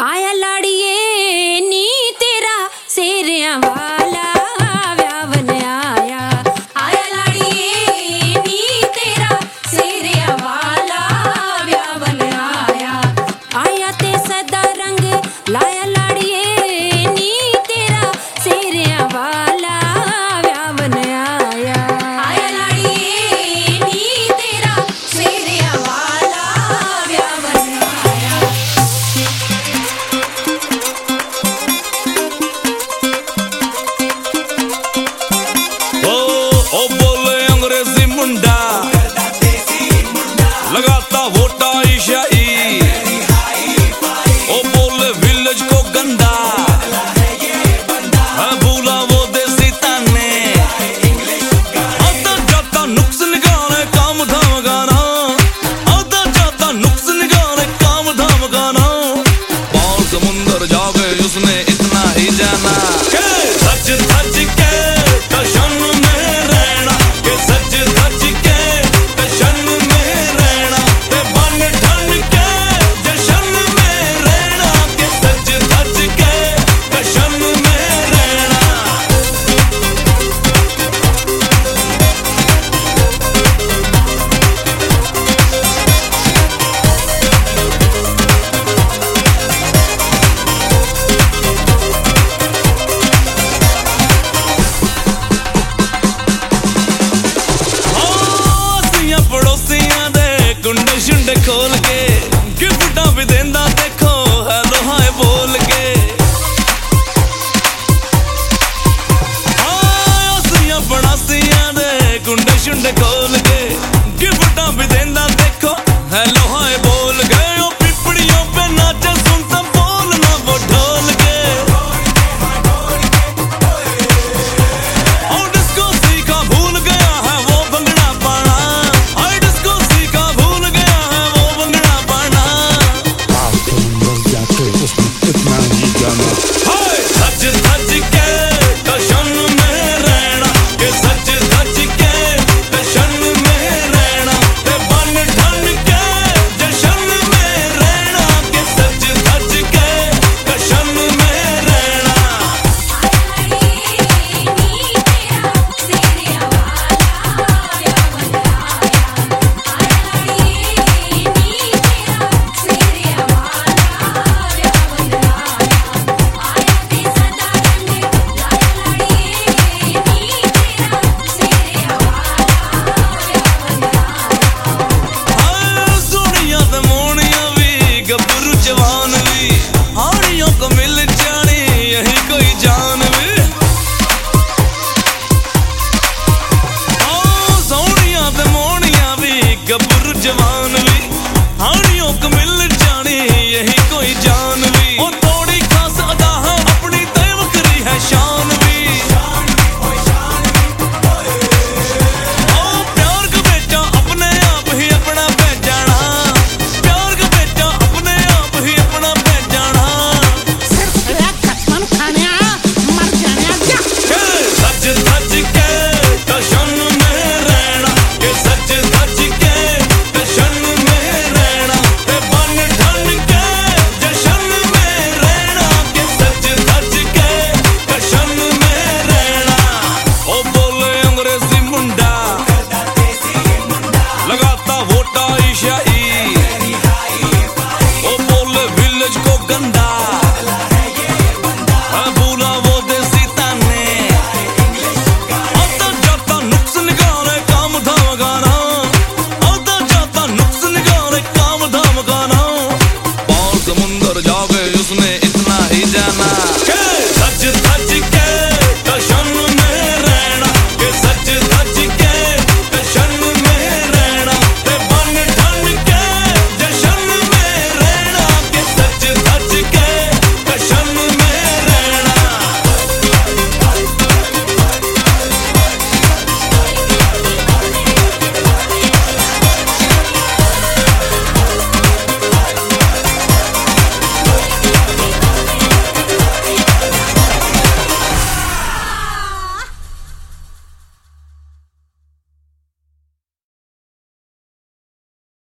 आया लाड़िए नी तेरा सेरिया वाला व्यावन आया। आया लाड़िए नी तेरा सेरिया वाला व्यावन आया। आया ते सदा रंग लाया लाड़िए नी तेरा सेरिया वाला व्यावन आया। आया लाड़िए नी तेरा सेरिया वाला व्यावन आया। ओ बोले अंग्रेजी मुंडा लगाता वोटा ईशाई। ओ बोले विलेज को गंदा है भूला वो देसी ताने। आता जाता नुक्स निकाले काम धाम गाना। आता जाता नुक्स निकाले काम धाम गाना। पार समुंदर जाके उसने इतना ही जाना।